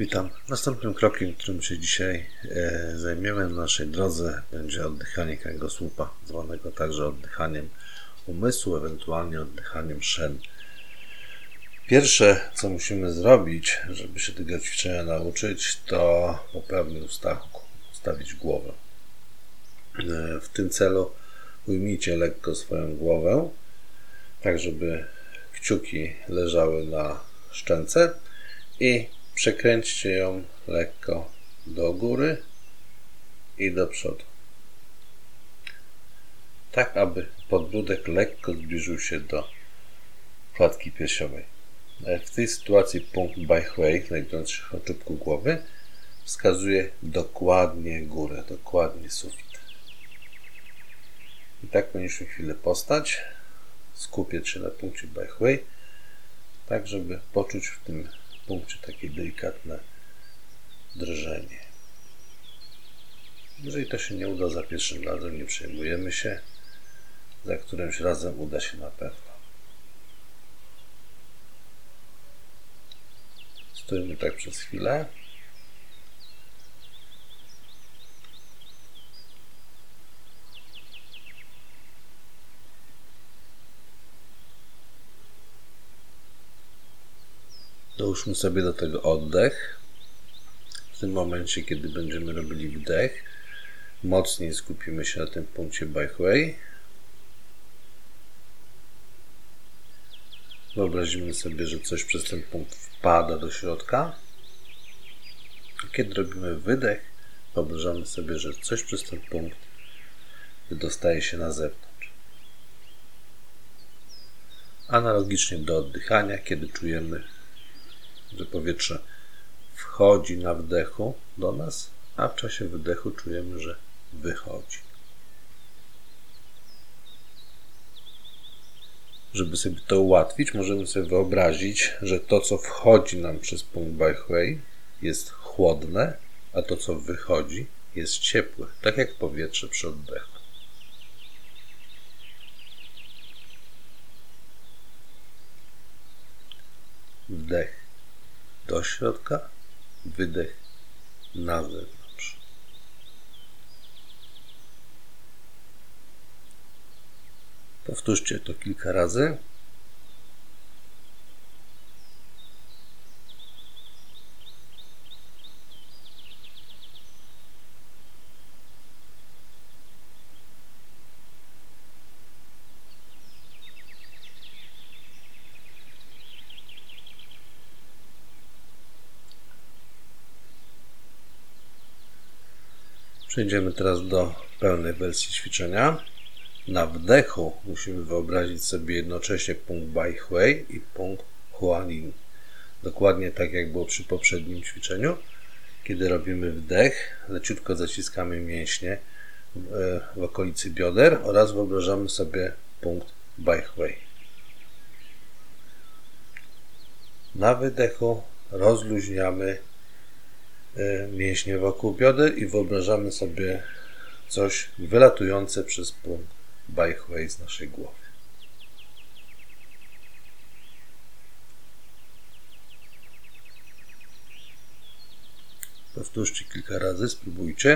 Witam. Następnym krokiem, którym się dzisiaj zajmiemy na naszej drodze, będzie oddychanie kręgosłupa, zwanego także oddychaniem umysłu, ewentualnie oddychaniem szen. Pierwsze, co musimy zrobić, żeby się tego ćwiczenia nauczyć, to poprawnie ustawić głowę. W tym celu ujmijcie lekko swoją głowę, tak żeby kciuki leżały na szczęce i przekręćcie ją lekko do góry i do przodu. Tak, aby podbródek lekko zbliżył się do klatki piersiowej. W tej sytuacji punkt Bajchwei, znajdujący się w czubku głowy, wskazuje dokładnie górę, dokładnie sufit. I tak powinniśmy chwilę postać, skupiać się na punkcie Bajchwei, tak żeby poczuć w tym punkcie takie delikatne drżenie. Jeżeli to się nie uda za pierwszym razem, nie przejmujemy się, za którymś razem uda się na pewno. Stoimy tak przez chwilę. Dołóżmy sobie do tego oddech. W tym momencie, kiedy będziemy robili wdech, mocniej skupimy się na tym punkcie Bajchwei. Wyobrazimy sobie, że coś przez ten punkt wpada do środka. A kiedy robimy wydech, wyobrażamy sobie, że coś przez ten punkt wydostaje się na zewnątrz. Analogicznie do oddychania, kiedy czujemy, że powietrze wchodzi na wdechu do nas, a w czasie wydechu czujemy, że wychodzi. Żeby sobie to ułatwić, możemy sobie wyobrazić, że to, co wchodzi nam przez punkt Bajchwei, jest chłodne, a to, co wychodzi, jest ciepłe, tak jak powietrze przy oddechu. Wdech do środka, wydech na zewnątrz. Powtórzcie to kilka razy. Przejdziemy teraz do pełnej wersji ćwiczenia. Na wdechu musimy wyobrazić sobie jednocześnie punkt Bajchwei i punkt Huanin. Dokładnie tak jak było przy poprzednim ćwiczeniu. Kiedy robimy wdech, leciutko zaciskamy mięśnie w okolicy bioder oraz wyobrażamy sobie punkt Bajchwei. Na wydechu rozluźniamy mięśnie wokół bioder i wyobrażamy sobie coś wylatujące przez punkt Bajchwei z naszej głowy. Powtórzcie kilka razy, spróbujcie.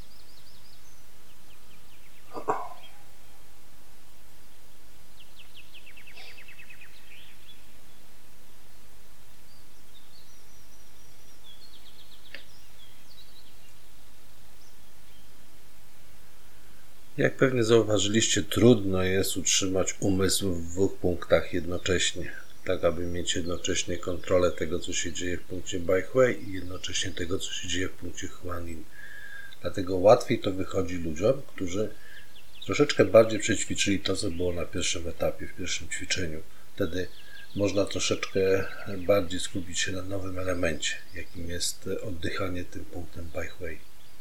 Jak pewnie zauważyliście, trudno jest utrzymać umysł w dwóch punktach jednocześnie, tak aby mieć jednocześnie kontrolę tego, co się dzieje w punkcie Bajchwei i jednocześnie tego, co się dzieje w punkcie Huanin. Dlatego łatwiej to wychodzi ludziom, którzy troszeczkę bardziej przećwiczyli to, co było na pierwszym etapie, w pierwszym ćwiczeniu. Wtedy można troszeczkę bardziej skupić się na nowym elemencie, jakim jest oddychanie tym punktem Bajchwei.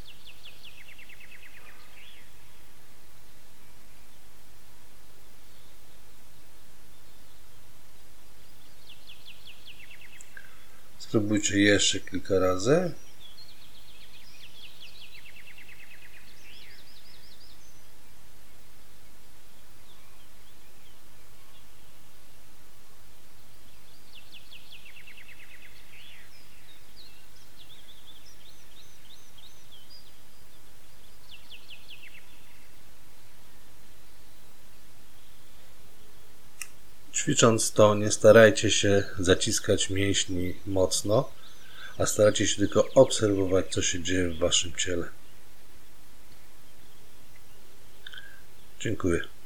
Spróbujcie jeszcze kilka razy. Ćwicząc to, nie starajcie się zaciskać mięśni mocno, a starajcie się tylko obserwować, co się dzieje w waszym ciele. Dziękuję.